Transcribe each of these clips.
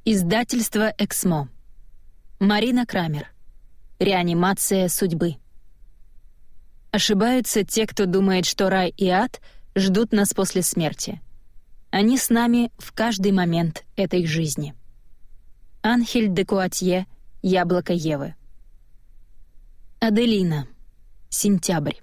Издательство «Эксмо». Марина Крамер. Реанимация судьбы. Ошибаются те, кто думает, что рай и ад ждут нас после смерти. Они с нами в каждый момент этой жизни. Анхель де Куатье, «Яблоко Евы». Аделина. Сентябрь.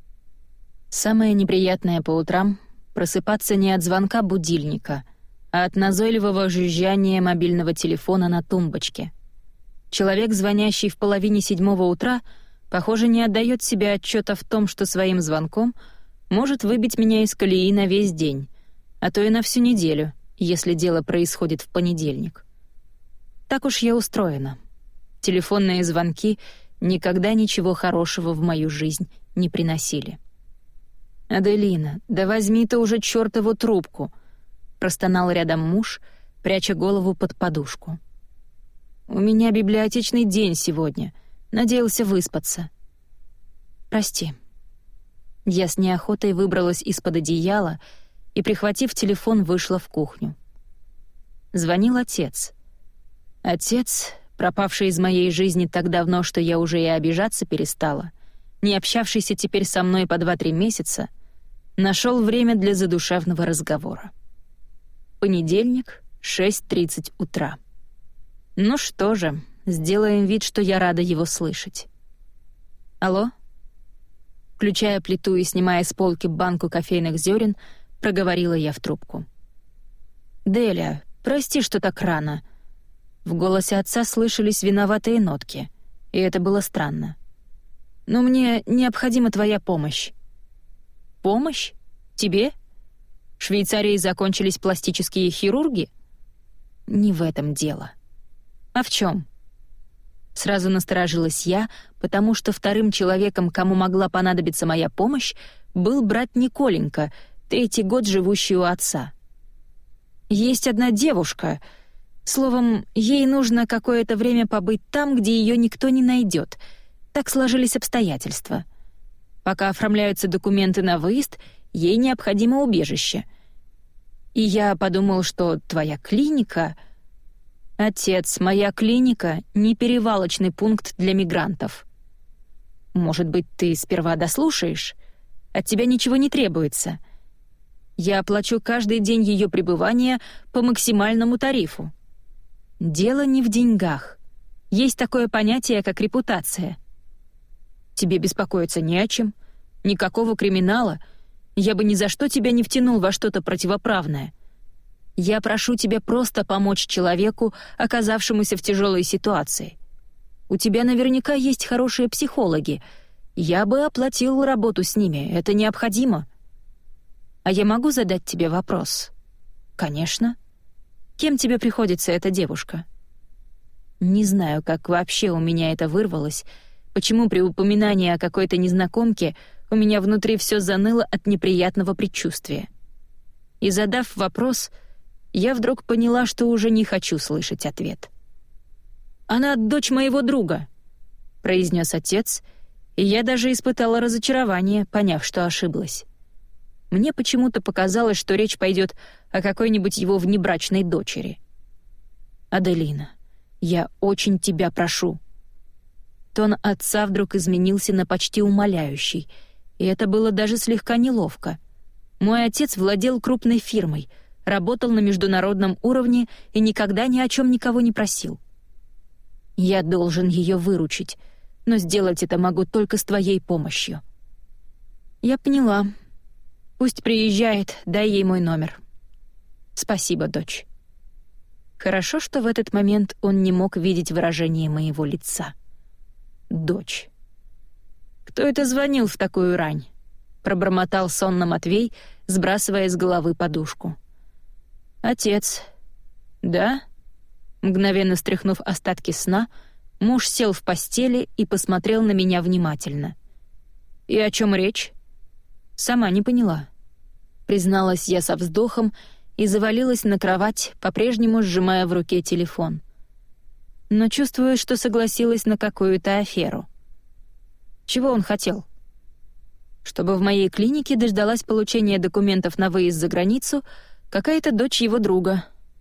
Самое неприятное по утрам — просыпаться не от звонка будильника, а от назойливого жужжания мобильного телефона на тумбочке. Человек, звонящий в 6:30 утра, похоже, не отдаёт себе отчёта в том, что своим звонком может выбить меня из колеи на весь день, а то и на всю неделю, если дело происходит в понедельник. Так уж я устроена. Телефонные звонки никогда ничего хорошего в мою жизнь не приносили. «Аделина, да возьми ты уже чёртову трубку!» — простонал рядом муж, пряча голову под подушку. «У меня библиотечный день сегодня. Надеялся выспаться». «Прости». Я с неохотой выбралась из-под одеяла и, прихватив телефон, вышла в кухню. Звонил отец. Отец, пропавший из моей жизни так давно, что я уже и обижаться перестала, не общавшийся теперь со мной по 2-3 месяца, нашел время для задушевного разговора. Понедельник, 6:30 утра. Ну что же, сделаем вид, что я рада его слышать. «Алло?» Включая плиту и снимая с полки банку кофейных зерен, проговорила я в трубку. «Деля, прости, что так рано». В голосе отца слышались виноватые нотки, и это было странно. «Но мне необходима твоя помощь». «Помощь? Тебе? В Швейцарии закончились пластические хирурги?» «Не в этом дело». «А в чем?» Сразу насторожилась я, потому что вторым человеком, кому могла понадобиться моя помощь, был брат Николенька, 3-й год живущий у отца. «Есть одна девушка. Словом, ей нужно какое-то время побыть там, где ее никто не найдет. Так сложились обстоятельства. Пока оформляются документы на выезд, ей необходимо убежище. И я подумал, что твоя клиника... Отец, моя клиника — не перевалочный пункт для мигрантов. Может быть, ты сперва дослушаешь? От тебя ничего не требуется. Я оплачу каждый день ее пребывания по максимальному тарифу. Дело не в деньгах. Есть такое понятие, как репутация. Тебе беспокоиться не о чем. Никакого криминала. Я бы ни за что тебя не втянул во что-то противоправное. Я прошу тебя просто помочь человеку, оказавшемуся в тяжелой ситуации. У тебя наверняка есть хорошие психологи. Я бы оплатил работу с ними, это необходимо. А я могу задать тебе вопрос? Конечно. Кем тебе приходится эта девушка? Не знаю, как вообще у меня это вырвалось, почему при упоминании о какой-то незнакомке у меня внутри все заныло от неприятного предчувствия. И задав вопрос, я вдруг поняла, что уже не хочу слышать ответ. «Она дочь моего друга», — произнес отец, и я даже испытала разочарование, поняв, что ошиблась. Мне почему-то показалось, что речь пойдет о какой-нибудь его внебрачной дочери. «Аделина, я очень тебя прошу». Тон отца вдруг изменился на почти умоляющий, и это было даже слегка неловко. Мой отец владел крупной фирмой, работал на международном уровне и никогда ни о чем никого не просил. Я должен ее выручить, но сделать это могу только с твоей помощью. Я поняла. Пусть приезжает, дай ей мой номер. Спасибо, дочь. Хорошо, что в этот момент он не мог видеть выражение моего лица. Дочь. Кто это звонил в такую рань? Пробормотал сонно Матвей, сбрасывая с головы подушку. «Отец». «Да?» Мгновенно стряхнув остатки сна, муж сел в постели и посмотрел на меня внимательно. «И о чем речь?» «Сама не поняла», — призналась я со вздохом и завалилась на кровать, по-прежнему сжимая в руке телефон. Но чувствую, что согласилась на какую-то аферу. Чего он хотел? Чтобы в моей клинике дождалась получения документов на выезд за границу какая-то дочь его друга.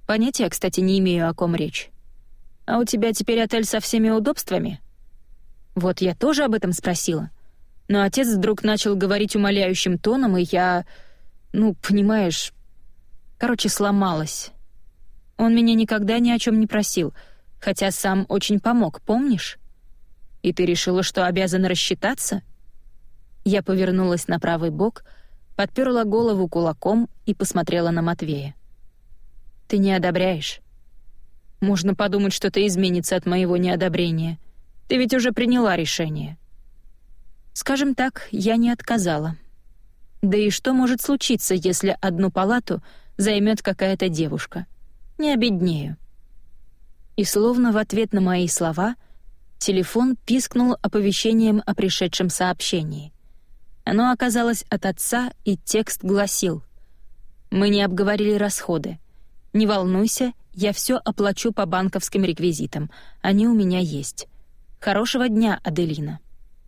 Понятия, кстати, не имею, о ком речь. А у тебя теперь отель со всеми удобствами? Вот я тоже об этом спросила. Но отец вдруг начал говорить умоляющим тоном, и я... понимаешь... Короче, сломалась. Он меня никогда ни о чем не просил, хотя сам очень помог, помнишь? И ты решила, что обязана рассчитаться? Я повернулась на правый бок, подперла голову кулаком и посмотрела на Матвея. Ты не одобряешь? Можно подумать, что-то изменится от моего неодобрения. Ты ведь уже приняла решение. Скажем так, я не отказала. Да и что может случиться, если одну палату займет какая-то девушка? Не обеднею. И словно в ответ на мои слова телефон пискнул оповещением о пришедшем сообщении. Оно оказалось от отца, и текст гласил: «Мы не обговорили расходы. Не волнуйся, я все оплачу по банковским реквизитам. Они у меня есть. Хорошего дня, Аделина».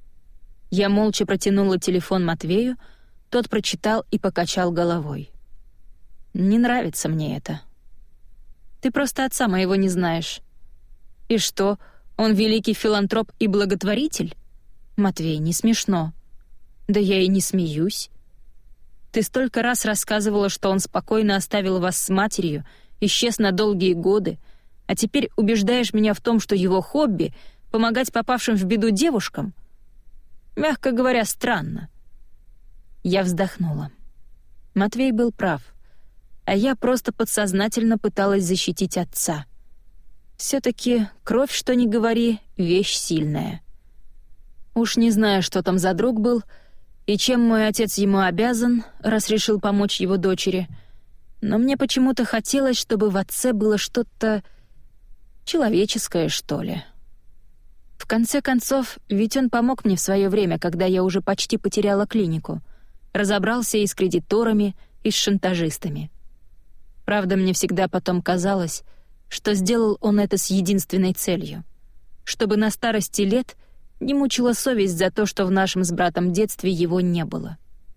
Я молча протянула телефон Матвею, тот прочитал и покачал головой. «Не нравится мне это». «Ты просто отца моего не знаешь». «И что, он великий филантроп и благотворитель?» «Матвей, не смешно». «Да я и не смеюсь». «Ты столько раз рассказывала, что он спокойно оставил вас с матерью, исчез на долгие годы, а теперь убеждаешь меня в том, что его хобби — помогать попавшим в беду девушкам? Мягко говоря, странно». Я вздохнула. Матвей был прав, а я просто подсознательно пыталась защитить отца. Все-таки кровь, что ни говори, вещь сильная. Уж не знаю, что там за друг был и чем мой отец ему обязан, раз решил помочь его дочери, но мне почему-то хотелось, чтобы в отце было что-то человеческое, что ли. В конце концов, ведь он помог мне в свое время, когда я уже почти потеряла клинику. Разобрался и с кредиторами, и с шантажистами. Правда, мне всегда потом казалось, что сделал он это с единственной целью — чтобы на старости лет не мучила совесть за то, что в нашем с братом детстве его не было.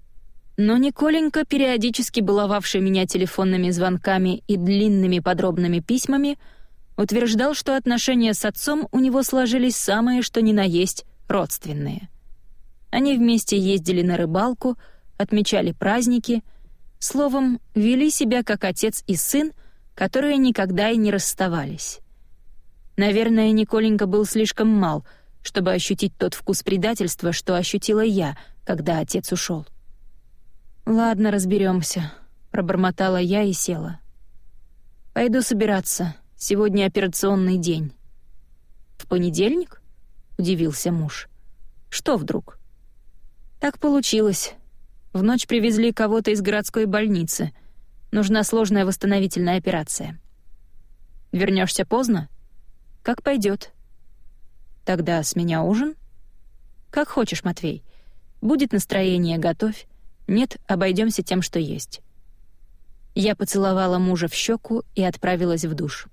Но Николенька, периодически баловавший меня телефонными звонками и длинными подробными письмами, утверждал, что отношения с отцом у него сложились самые что ни на есть родственные. Они вместе ездили на рыбалку, отмечали праздники, словом, вели себя как отец и сын, которые никогда и не расставались. Наверное, Николенька был слишком мал, чтобы ощутить тот вкус предательства, что ощутила я, когда отец ушел. «Ладно, разберемся», — пробормотала я и села. «Пойду собираться. Сегодня операционный день». «В понедельник?» — удивился муж. «Что вдруг?» «Так получилось. В ночь привезли кого-то из городской больницы. Нужна сложная восстановительная операция». «Вернешься поздно?» «Как пойдет». «Тогда с меня ужин?» «Как хочешь, Матвей. Будет настроение — готовь. Нет, обойдемся тем, что есть». Я поцеловала мужа в щеку и отправилась в душ.